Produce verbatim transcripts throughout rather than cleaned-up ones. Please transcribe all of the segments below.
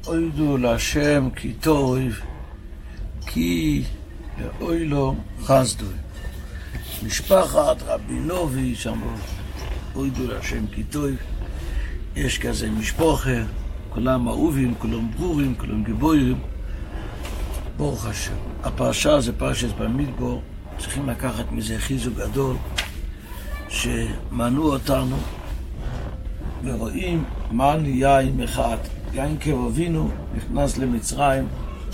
אוידו להשם כי טוב, כי אוי לו חסדו. משפחת רבינוביץ' אמרו, אוידו להשם כי טוב, יש כזה משפחה, כולם אהובים, כולם ברורים, כולם גיבורים. ברוך השם. הפרשה זה פרשת במדבר, צריכים לקחת מזה חיזוק גדול, שמנעו אותנו, ורואים מה נהיה עם אחד. יעקב אבינו נכנס למצרים,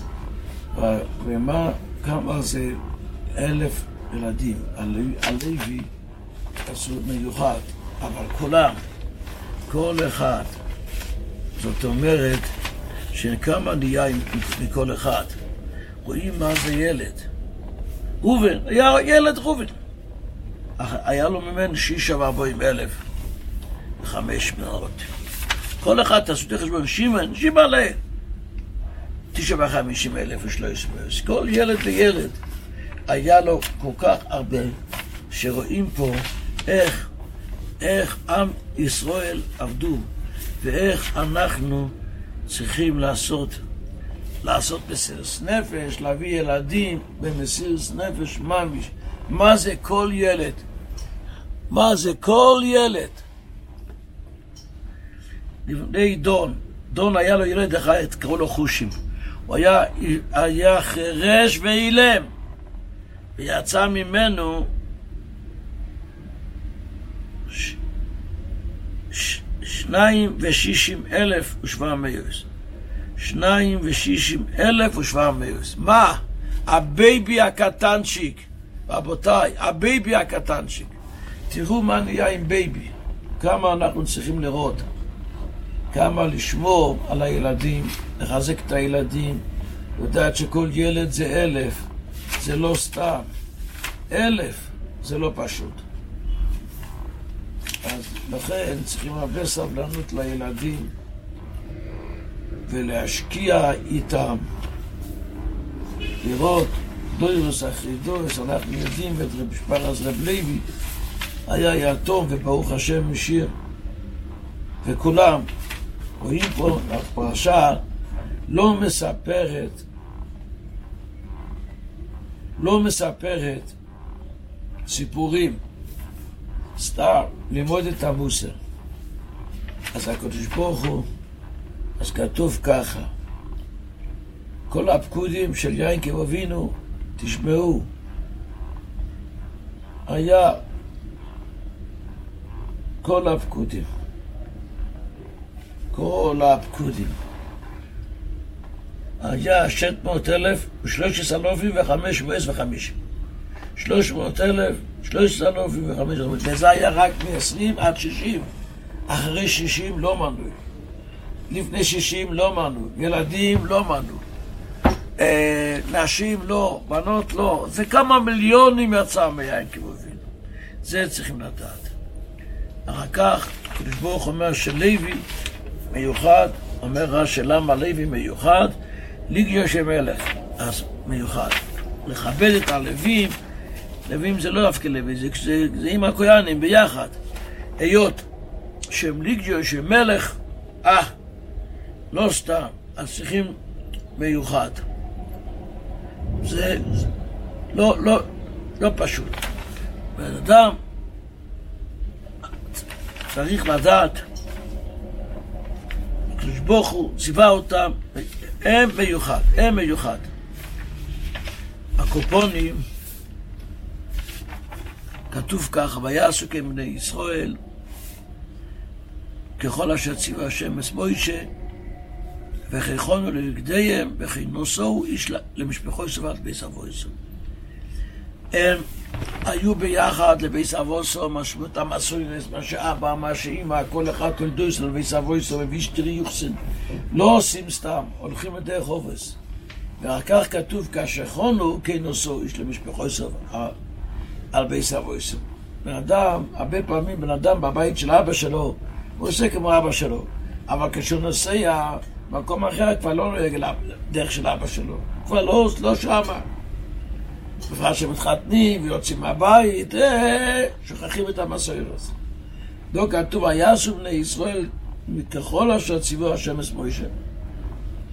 ומה, כמה זה אלף ילדים. הלוי עשו מיוחד, אבל כולם, כל אחד. זאת אומרת, שכמה נהיה מכל אחד. רואים מה זה ילד. ראובן, היה ילד ראובן. היה לו ממנו שישה וארבעים אלף וחמש מאות. כל אחד תעשו את חשבון, שמעון, שימלה. תשע וחמישים אלף ושלוש מאות. כל ילד וילד היה לו כל כך הרבה, שרואים פה איך, איך עם ישראל עבדו, ואיך אנחנו צריכים לעשות, לעשות מסירות נפש, להביא ילדים במסירות נפש ממש. מה זה כל ילד? מה זה כל ילד? לפני דון, דון היה לו ילד אחד, קראו לו חושים. הוא היה, היה חרש ואילם, ויצא ממנו ש, ש, שניים ושישים אלף ושבע מאות. שניים ושישים אלף ושבע מאות. מה? הבייבי הקטנצ'יק. רבותיי, הבייבי הקטנצ'יק. תראו מה נהיה עם בייבי. כמה אנחנו צריכים לראות. כמה לשמור על הילדים, לחזק את הילדים. יודעת שכל ילד זה אלף. זה לא סתם. אלף זה לא פשוט. אז לכן צריכים הרבה סבלנות לילדים ולהשקיע איתם, לראות דוירוס אחרי דוירוס. אנחנו יודעים ואת משפחת רב לוי היה יתום וברוך השם משיר, וכולם רואים פה הפרשה לא מספרת לא מספרת סיפורים, סתם ללמוד את המוסר. אז הקדוש ברוך הוא, אז כתוב ככה, כל הפקודים של יעקב אבינו, תשמעו, היה כל הפקודים, כל הפקודים, היה שש מאות אלף ושלוש עשרה אלפים וחמש מאות וחמישים. שלוש מאות אלף, שלוש עשרה אלפים וחמש מאות, וזה היה רק מ-עשרים עד שישים. אחרי שישים לא מנעו. לפני שישים לא מנעו. ילדים לא מנעו. אה, נשים לא, בנות לא. זה כמה מיליונים יצא מיעקב אבינו. זה צריכים לדעת. אחר כך, הקדוש ברוך הוא אומר שלוי מיוחד, אומר רש"י למה לוי מיוחד? ליגיו של מלך, אז מיוחד. לכבד את הלווים, לווים זה לא דווקא לוי, זה, זה, זה עם הכהנים ביחד. היות שהם ליגיו של מלך, אה, לא סתם, אז צריכים מיוחד. זה, זה לא, לא, לא פשוט. בן אדם צריך לדעת, הקדוש ברוך הוא ציווה אותם, הם מיוחד, הם מיוחד. הקופונים, כתוב ככה, ויעשו כבני ישראל, ככל אשר ציווה השם את מוישה, וכיכונו לנגדיהם, וכי נוסעו איש למשפחו סבת בית אבוסו. הם היו ביחד לבית אבוסו, משמעות המסוינס, מה שאבא, מה שאמא, כל אחד תולדוס לבית אבוסו, וישתרי יוחסן. לא עושים סתם, הולכים לדרך חופש. ואחר כך כתוב, כאשר חונו, כן נוסעו איש למשפחו סבת על בית אבוסו. בן אדם, הרבה פעמים בן אדם בבית של אבא שלו, הוא עושה כמו אבא שלו. אבל כשהוא נוסע במקום אחר, כבר לא נוהג לדרך של אבא שלו. כבר לא, לא שמה. בפרט שמתחתנים ויוצאים מהבית, אה, שוכחים את המסורת. לא כתוב, ויעשו בני ישראל ככל אשר ציווה השם את מוישה.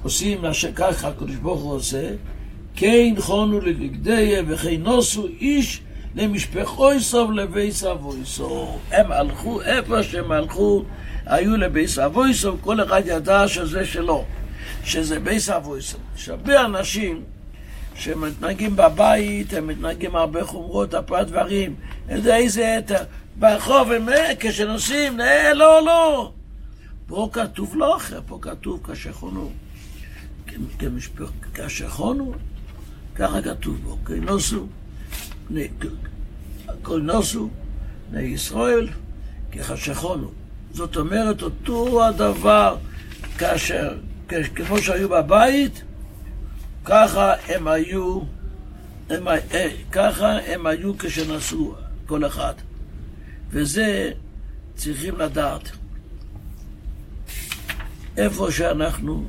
עושים ככה הקדוש ברוך הוא עושה, כן חונו ללגדיה וכן נוסו איש למשפחוי סוב לבית סבוי סוב. הם הלכו איפה שהם הלכו, היו לבית סבוי סוב, כל אחד ידע שזה שלו, שזה בית סבוי סוב. הרבה אנשים שמתנהגים בבית, הם מתנהגים הרבה חומרות, הרבה דברים, איזה איזה ברחוב, הם כשנוסעים, לא, לא. פה כתוב לא אחר, פה כתוב כשחונו, כשחונו, ככה כתוב בו, כנוסו, כנוסו, לישראל, כחשכונו. זאת אומרת, אותו הדבר, כאשר, כמו שהיו בבית, ככה הם היו, הם, ככה הם היו כשנסו כל אחד. וזה צריכים לדעת. איפה שאנחנו,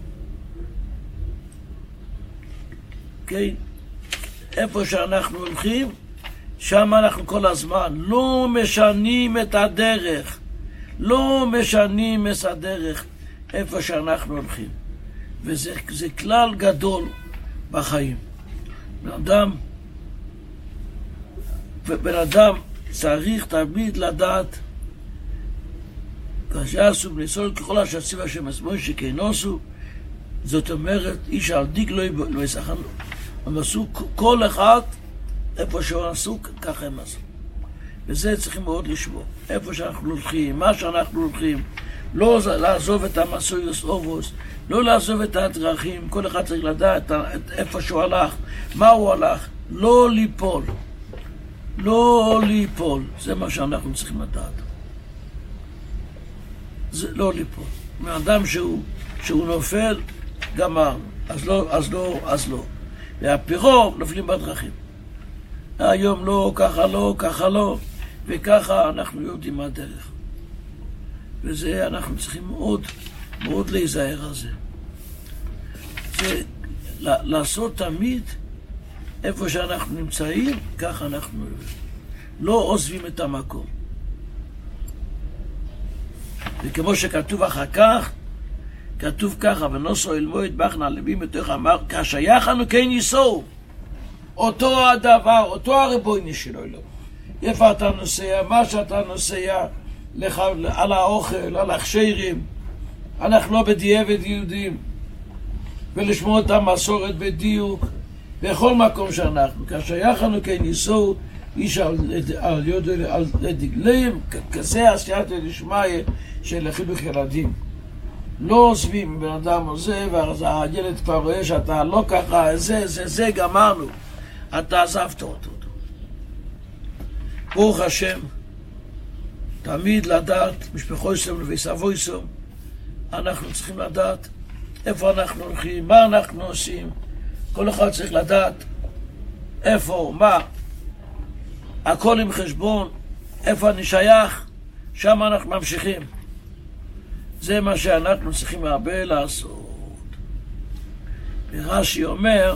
כן, איפה שאנחנו הולכים, שם אנחנו כל הזמן לא משנים את הדרך, לא משנים את הדרך איפה שאנחנו הולכים. וזה זה כלל גדול בחיים. בן אדם, בן אדם צריך תמיד לדעת, כשעשו בניסול ככל השעשים השם עצמו שכנוסו, זאת אומרת, איש על דיגלו לא יסחנו. הם עשו כל אחד, איפה שהם עשו, ככה הם עשו. וזה צריכים מאוד לשמור. איפה שאנחנו הולכים, מה שאנחנו הולכים, לא לעזוב את המסויוס אובוס, לא לעזוב את הדרכים, כל אחד צריך לדעת איפה שהוא הלך, מה הוא הלך, לא ליפול. לא ליפול, זה מה שאנחנו צריכים לדעת. זה לא ליפול. מאדם שהוא, שהוא נופל, גמר, אז לא, אז לא, אז לא. והפירו נופלים בדרכים. היום לא, ככה לא, ככה לא, וככה אנחנו יודעים מה הדרך. וזה אנחנו צריכים מאוד, מאוד להיזהר על זה. זה לעשות תמיד איפה שאנחנו נמצאים, ככה אנחנו לא עוזבים את המקום. וכמו שכתוב אחר כך, כתוב ככה, ונוסו אלמו יטבחנה לבים בתוך אמר, כשייכנו כן ייסעו. אותו הדבר, אותו הריבוני שלו אלוהו. איפה אתה נוסע, מה שאתה נוסע, לך, על האוכל, על הכשרים, אנחנו לא בדיעבד יהודים, ולשמור את המסורת בדיוק, בכל מקום שאנחנו, כשייכנו כן ייסעו, איש על, על, על, על דגליהם, כזה עשיית לשמיה של חינוך ילדים. לא עוזבים, בן אדם עוזב, ואז הילד כבר רואה שאתה לא ככה, זה, זה, זה, גמרנו. אתה עזבת אותו. ברוך השם, תמיד לדעת, משפחו יסום ובסבו יסום, אנחנו צריכים לדעת איפה אנחנו הולכים, מה אנחנו עושים. כל אחד צריך לדעת איפה, מה. הכל עם חשבון, איפה אני שייך, שם אנחנו ממשיכים. זה מה שאנחנו צריכים הרבה לעשות. ורש"י אומר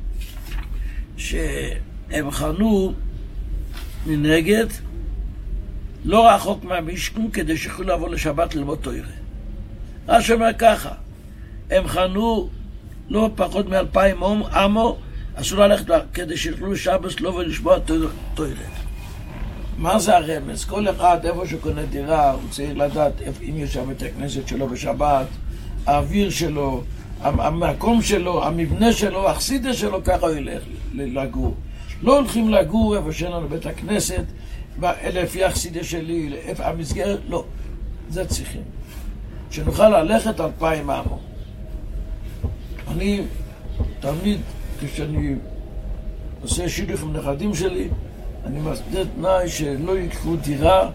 שהם חנו מנגד לא רחוק מהמשכן כדי שיוכלו לבוא לשבת ללמוד תורה. רש"י אומר ככה, הם חנו לא פחות מאלפיים עמו, אסור ללכת כדי שיוכלו לשבת לא ולשמוע תורה. מה זה הרמז? כל אחד איפה שקונה דירה הוא צריך לדעת אם יש שם את הכנסת שלו בשבת, האוויר שלו, המקום שלו, המבנה שלו, החסידה שלו, ככה הוא ילך לגור. לא הולכים לגור איפה שאין לנו בית הכנסת, לפי החסידה שלי, איפה המסגרת, לא. זה צריכים. שנוכל ללכת אלפיים עמו. אני תמיד, כשאני עושה שילוח עם נכדים שלי, אני מסדר תנאי שלא יקחו דירה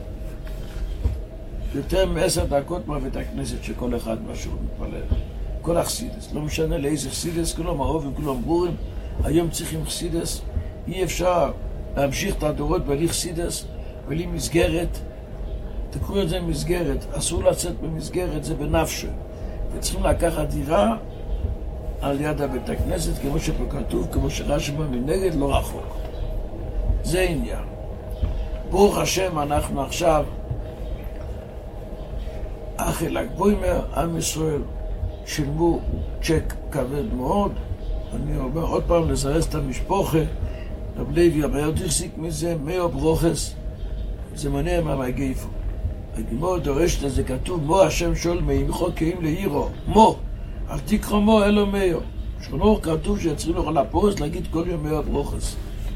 יותר מעשר דקות מהבית הכנסת שכל אחד משהו מתפלל. כל החסידס, לא משנה לאיזה חסידס, כולם אהובים, כולם ברורים. היום צריכים חסידס, אי אפשר להמשיך את הדורות בלי חסידס, בלי מסגרת. תקראו את זה מסגרת, אסור לצאת במסגרת, זה בנפשו. וצריכים לקחת דירה על יד הבית הכנסת, כמו שפה כתוב, כמו שרש"י אומר מנגד, לא רחוק. זה עניין. ברוך השם, אנחנו עכשיו אחרי ל"ג בעומר, עם ישראל שילמו צ'ק כבד מאוד. אני אומר עוד פעם לזרז את המשפחה. רב לוי הבעיות החזיק מזה מאה ברוכס. זה מונע מהמגיפו. הגמור דורשת את זה כתוב, מו השם שואל מימיכו קיים לעירו. מו, אל תקרא מו אלו מאו. שכנור כתוב שיצרים לך על הפורס להגיד כל יום מאה ברוכס.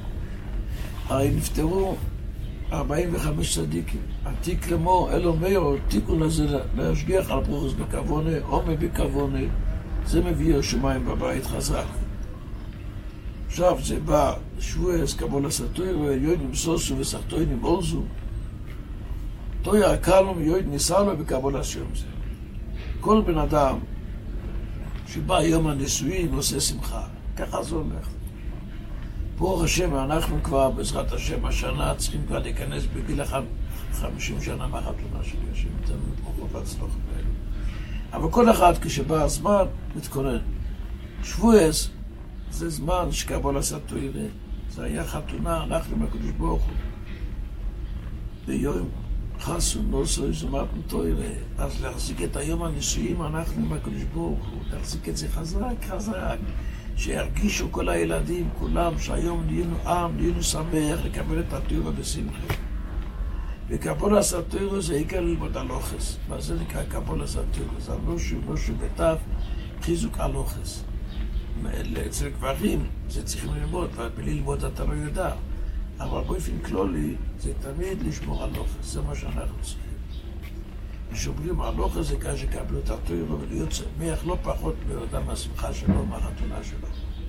הרי נפטרו ארבעים וחמישה צדיקים. עתיק למו אלו מאו, תיקון לזה להשגיח על הפורס בכוונה, עומד בכוונה. זה מביא השמיים בבית חזק. עכשיו זה בא שבועס, קבול הסתויר, ויועדים סוסו וסחטוינים אולזו. תויר הקלום יועד ניסה לו בקבול השם זה. כל בן אדם שבא יום הנישואין עושה שמחה. ככה זה הולך. ברוך השם, אנחנו כבר בעזרת השם השנה צריכים כבר להיכנס בגיל חמישים שנה מהחתונה שלי. השם ייתן לנו ברוכות והצלחות האלה. אבל כל אחד כשבא הזמן מתכונן. שבועס זה זמן שקבול הסתויר. זה היה חתונה, אנחנו מהקדוש ברוך הוא. ביום חסו נוסו זומת מתוירה. אז להחזיק את היום הנישואים אנחנו מהקדוש ברוך הוא. להחזיק את זה חזק חזק. שירגישו כל הילדים, כולם, שהיום נהיינו עם, נהיינו שמח לקבל את התורה בשמחה. וקבול הסתויר זה עיקר ללמוד הלוחס. מה זה נקרא קבול הסתויר? זה נושו, נושו בתף, חיזוק הלוחס. אצל גברים זה צריכים ללמוד, ובלי ללמוד אתה לא יודע. אבל באופן כללי זה תמיד לשמור על לוחס, זה מה שאנחנו צריכים. כשאומרים על לוחס זה כאשר קבלו את התורה ולהיות שמח לא פחות מאדם השמחה שלו מהחתונה שלו.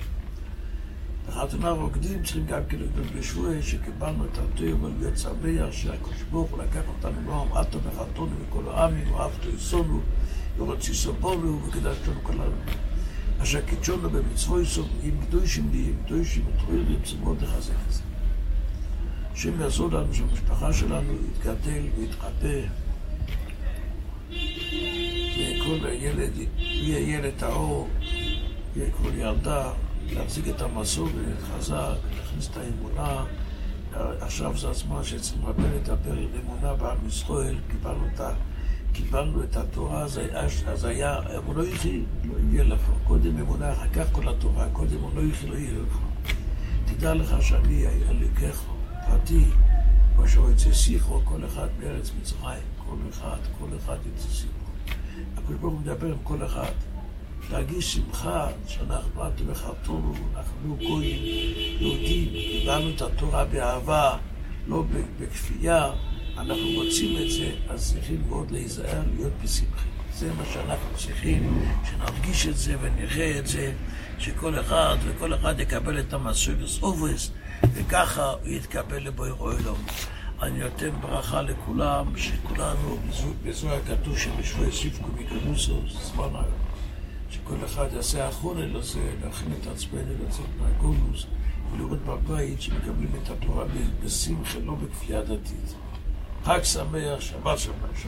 בחתונה רוקדים צריכים גם כאילו בשבוע שקיבלנו את התורה ולהיות שמח שהקדוש ברוך הוא לקח אותנו לא עמדתו בחתונה וכל העמים ואהבתו יסונו ורוצי סבונו וקדשתנו כל העמים. אשר קידשונו במצוו יסוד עם קדושים לי, עם קדושים מתרוירים, זה מאוד לחזק את זה. השם יעזור לנו שהמשפחה שלנו יתגדל ויתחפה וכל ילד יהיה ילד טהור, יהיה כל ילדה, להחזיק את המסורת חזק, להכניס את האמונה. עכשיו זה הזמן שצריכים הרבה לדבר על אמונה בעם ישראל, קיבלנו את, קיבלנו את התורה, אז היה אמונה יחי, לא יהיה לך. קודם אמונה, אחר כך כל התורה, קודם אמונה יחי, לא יהיה לך. תדע לך שאני אלוקיך. פרטי, כמו שיוצא שיחו, כל אחד בארץ מצרים, כל אחד, כל אחד יוצא שיחו. הקדוש ברוך הוא מדבר עם כל אחד. להגיש שמחה שאנחנו עד בחתונו, אנחנו גויים, יהודים, קיבלנו את התורה באהבה, לא בכפייה, אנחנו רוצים את זה, אז צריכים מאוד להיזהר להיות בשמחה. זה מה שאנחנו צריכים, שנרגיש את זה ונראה את זה, שכל אחד וכל אחד יקבל את המסורת אובס, וככה הוא יתקבל לבוירו אלום. אני נותן ברכה לכולם, שכולנו בזוהר הכתוב שבשבוע יסיפקו מקרוסו, זמן היום. שכל אחד יעשה האחרונה לזה, להכין את עצמנו לצאת מהגולוס, ולראות בבית שמקבלים את התורה בשמחה, לא בכפייה דתית. חג שמח, שבת שמח.